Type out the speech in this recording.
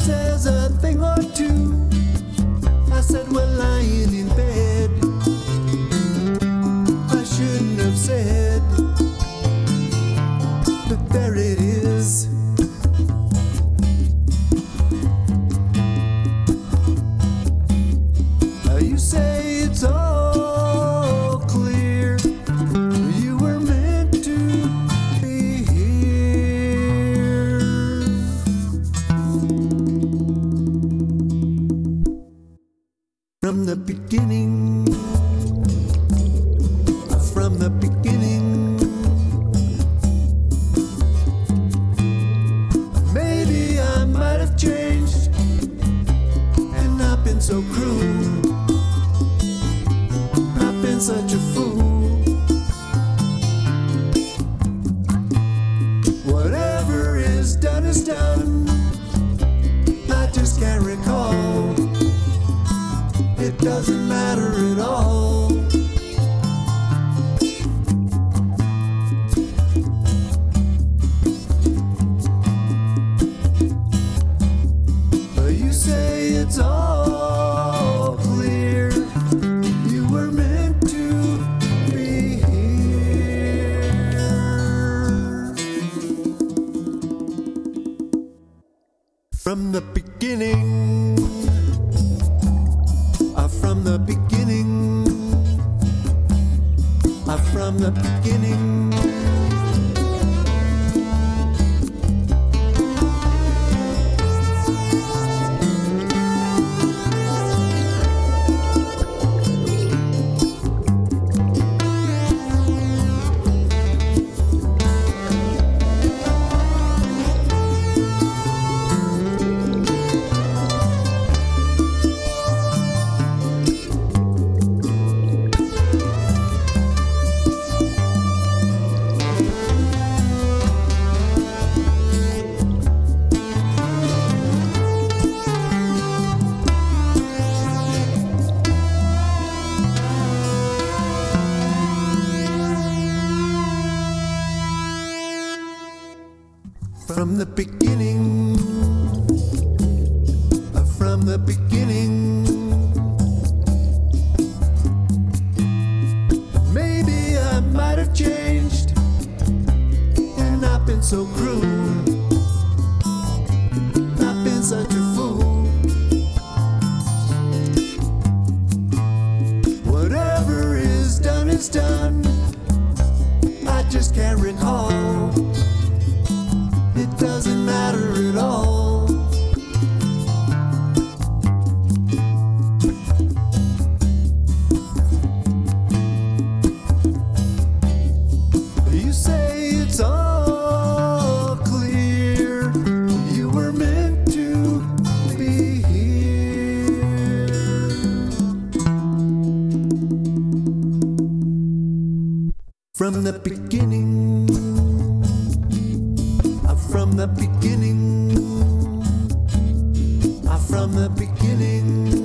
says a thing or two. I said we're lying in bed. I shouldn't have said, but there it is. You say it's all clear. You were meant to be here. From the beginning, from the beginning, maybe I might have changed and not been so cruel, not been such a fool. Whatever is done is done. I just can't recall. It doesn't matter at all. But you say it's all clear. You were meant to be here. From the beginning, from the beginning, from the beginning. From the beginning, from the beginning, maybe I might have changed and not been so cruel, not been such a fool. Whatever is done is done. I just can't recall. It doesn't matter at all. You say it's all clear. You were meant to be here. From the beginning, from the beginning, from the beginning.